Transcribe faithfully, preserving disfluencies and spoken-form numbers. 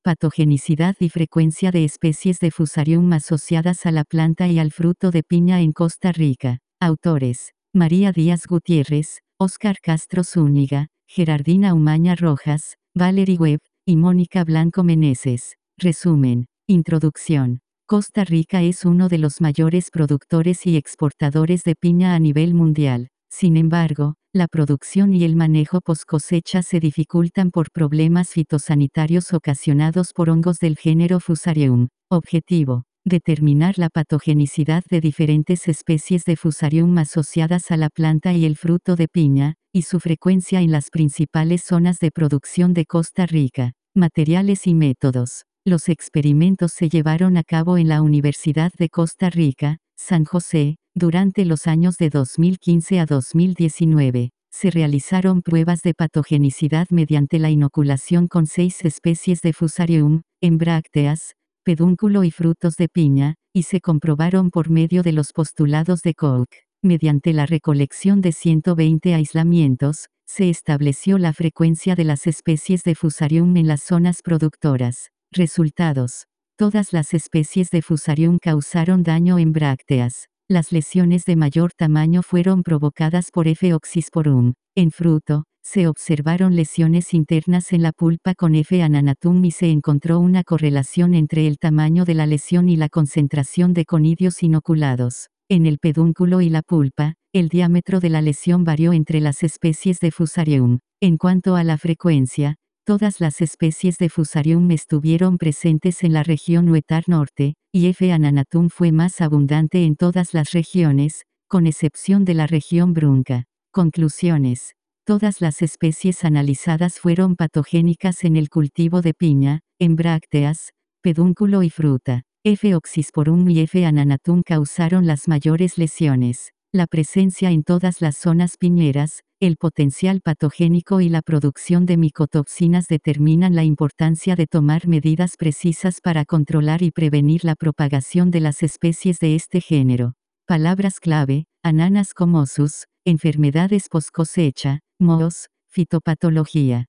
Patogenicidad y frecuencia de especies de Fusarium asociadas a la planta y al fruto de piña en Costa Rica. Autores: María Díaz Gutiérrez, Óscar Castro Zúñiga, Gerardina Umaña Rojas, Valerie Webb, y Mónica Blanco Meneses. Resumen. Introducción. Costa Rica es uno de los mayores productores y exportadores de piña a nivel mundial. Sin embargo, la producción y el manejo post cosecha se dificultan por problemas fitosanitarios ocasionados por hongos del género Fusarium. Objetivo: determinar la patogenicidad de diferentes especies de Fusarium asociadas a la planta y el fruto de piña, y su frecuencia en las principales zonas de producción de Costa Rica. Materiales y métodos. Los experimentos se llevaron a cabo en la Universidad de Costa Rica, San José, durante los años de dos mil quince a dos mil diecinueve. Se realizaron pruebas de patogenicidad mediante la inoculación con seis especies de Fusarium, en brácteas, pedúnculo y frutos de piña, y se comprobaron por medio de los postulados de Koch. Mediante la recolección de ciento veinte aislamientos, se estableció la frecuencia de las especies de Fusarium en las zonas productoras. Resultados. Todas las especies de Fusarium causaron daño en brácteas. Las lesiones de mayor tamaño fueron provocadas por F. oxysporum. En fruto, se observaron lesiones internas en la pulpa con F. ananatum y se encontró una correlación entre el tamaño de la lesión y la concentración de conidios inoculados. En el pedúnculo y la pulpa, el diámetro de la lesión varió entre las especies de Fusarium. En cuanto a la frecuencia, todas las especies de Fusarium estuvieron presentes en la región Huetar Norte, y F. ananatum fue más abundante en todas las regiones, con excepción de la región Brunca. Conclusiones. Todas las especies analizadas fueron patogénicas en el cultivo de piña, en brácteas, pedúnculo y fruta. F. oxysporum y F. ananatum causaron las mayores lesiones. La presencia en todas las zonas piñeras, el potencial patogénico y la producción de micotoxinas determinan la importancia de tomar medidas precisas para controlar y prevenir la propagación de las especies de este género. Palabras clave: Ananas comosus, enfermedades post cosecha, mohos, fitopatología.